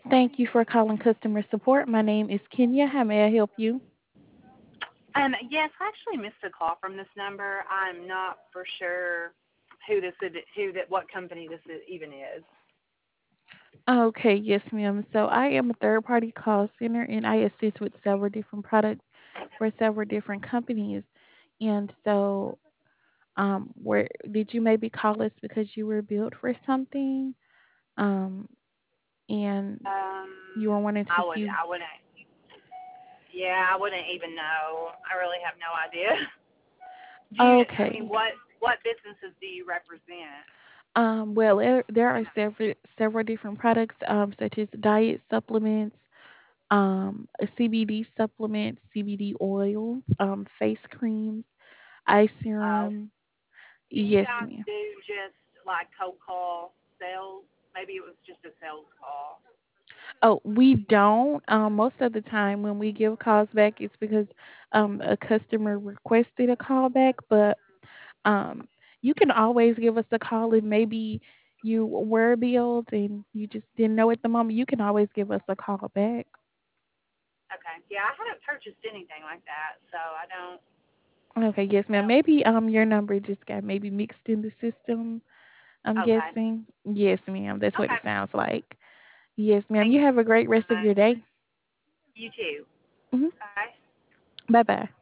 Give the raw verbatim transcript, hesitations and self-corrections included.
Thank you for calling customer support. My name is Kenya. How may I help you? Um, yes, I actually missed a call from this number. I'm not for sure who this is, who that, what company this is, even is. Okay, yes, ma'am. So I am a third party call center and I assist with several different products for several different companies. And so, um, where did you maybe call us because you were billed for something? Um, and Um, you were wanting to I would, see. I wouldn't. Yeah, I wouldn't even know. I really have no idea. Do you? I mean, Okay. what what businesses do you represent? Um, well, there, there You are know. several several different products, um, such as diet supplements, um, a C B D supplements, C B D oils, um, face creams, eye Uh, serum. do you Yes, guys ma'am. do just like cold call sales? Maybe it was just a sales call. Oh, we don't. Um, most of the time when we give calls back, it's because um, a customer requested a call back. But um, you can always give us a call if maybe you were billed and you just didn't know at the moment. You can always give us a call back. Okay. Yeah, I haven't purchased anything like that, so I don't Okay, yes, ma'am. know. Maybe um your number just got maybe mixed in the system. I'm Okay. guessing. Yes, ma'am. That's what it Okay. sounds like. Yes, ma'am. Thank You you have a great so rest of much. your day. You too. Hmm. Bye. Bye bye.